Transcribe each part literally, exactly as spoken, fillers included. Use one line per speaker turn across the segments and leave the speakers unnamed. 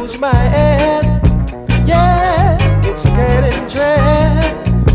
lose my head. Yeah, it's getting dread.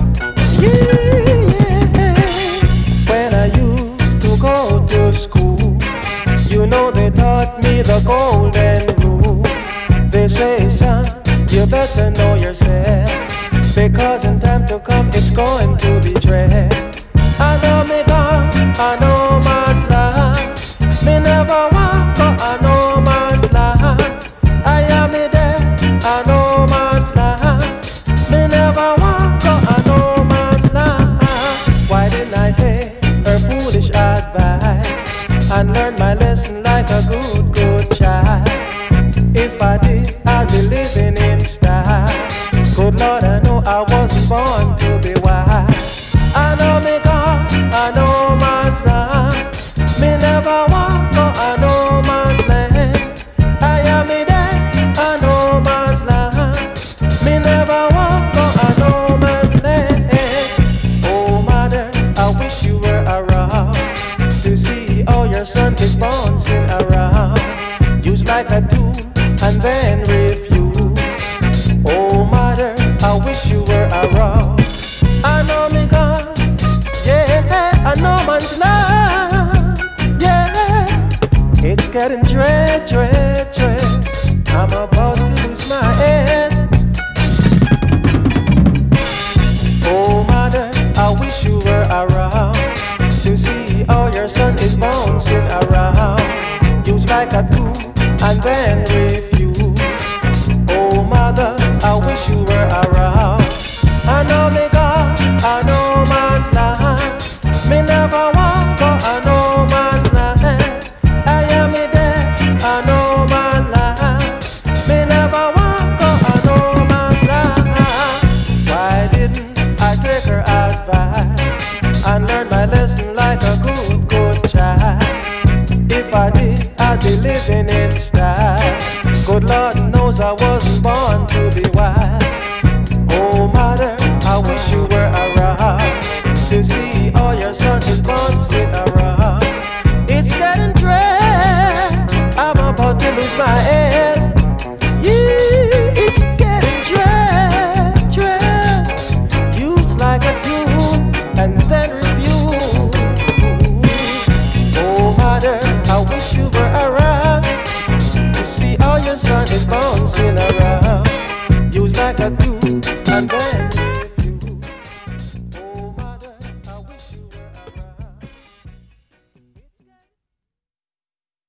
Yeah, when I used to go to school, you know they taught me the golden rule. They say, son, you better know yourself, because in time to come it's going to be dread. I know me gone, I know man's land. Me never want go, I know man's land. I am me there, I know man's land. Me never want go, I know man's land. Why didn't I take her foolish advice and learn my lesson like a good, good child? If I did, I'd be living in style. Good Lord, I know I wasn't born to be wise. I know me gone, I know man's land. Me never want go, I know man's land. I am me there, I know man's land. Me never want go, I know man's land. Oh mother, I wish you were around to see all your son is bouncing around. Used like a tool and then refuse. Oh mother, I wish you were around. I know me gone, yeah, I know man's land, yeah. It's getting dread, dread, dread. I'm about to lose my head. Oh mother, I wish you were around to see all your son is bouncing around. Used like a tool and then refuse. Oh mother, I wish you were around. I know me God, I know man's land. Me never want go, I know man's land. I am me there, I know man's land. Me never want go, I know man's land. Why didn't I take her advice and learn my lesson like a good, good child? If I did, I'd be living in style. Good Lord knows I wasn't born to be wise. Oh mother, I wish you were around to see all your sons is bouncing around. It's getting dread, I'm about to lose my head.